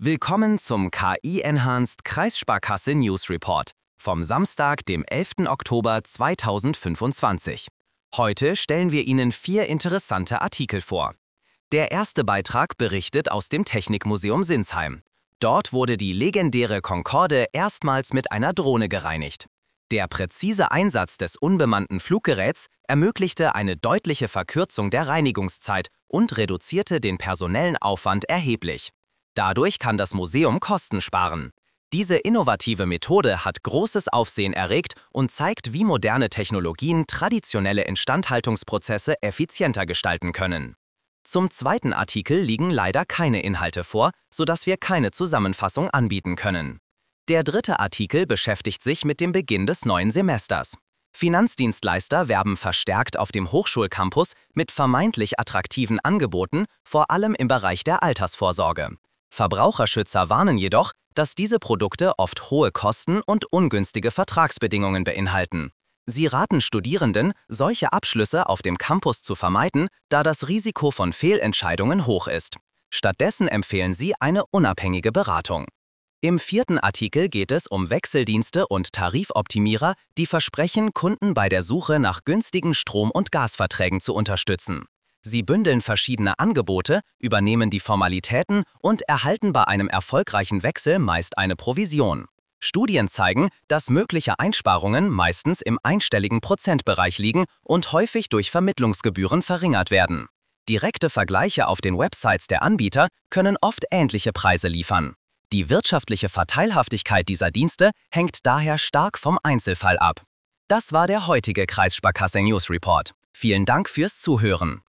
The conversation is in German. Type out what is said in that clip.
Willkommen zum KI-Enhanced Kreissparkasse News Report vom Samstag, dem 11. Oktober 2025. Heute stellen wir Ihnen 4 interessante Artikel vor. Der erste Beitrag berichtet aus dem Technikmuseum Sinsheim. Dort wurde die legendäre Concorde erstmals mit einer Drohne gereinigt. Der präzise Einsatz des unbemannten Fluggeräts ermöglichte eine deutliche Verkürzung der Reinigungszeit und reduzierte den personellen Aufwand erheblich. Dadurch kann das Museum Kosten sparen. Diese innovative Methode hat großes Aufsehen erregt und zeigt, wie moderne Technologien traditionelle Instandhaltungsprozesse effizienter gestalten können. Zum zweiten Artikel liegen leider keine Inhalte vor, sodass wir keine Zusammenfassung anbieten können. Der dritte Artikel beschäftigt sich mit dem Beginn des neuen Semesters. Finanzdienstleister werben verstärkt auf dem Hochschulcampus mit vermeintlich attraktiven Angeboten, vor allem im Bereich der Altersvorsorge. Verbraucherschützer warnen jedoch, dass diese Produkte oft hohe Kosten und ungünstige Vertragsbedingungen beinhalten. Sie raten Studierenden, solche Abschlüsse auf dem Campus zu vermeiden, da das Risiko von Fehlentscheidungen hoch ist. Stattdessen empfehlen sie eine unabhängige Beratung. Im vierten Artikel geht es um Wechseldienste und Tarifoptimierer, die versprechen, Kunden bei der Suche nach günstigen Strom- und Gasverträgen zu unterstützen. Sie bündeln verschiedene Angebote, übernehmen die Formalitäten und erhalten bei einem erfolgreichen Wechsel meist eine Provision. Studien zeigen, dass mögliche Einsparungen meistens im einstelligen Prozentbereich liegen und häufig durch Vermittlungsgebühren verringert werden. Direkte Vergleiche auf den Websites der Anbieter können oft ähnliche Preise liefern. Die wirtschaftliche Vorteilhaftigkeit dieser Dienste hängt daher stark vom Einzelfall ab. Das war der heutige Kreissparkasse News Report. Vielen Dank fürs Zuhören.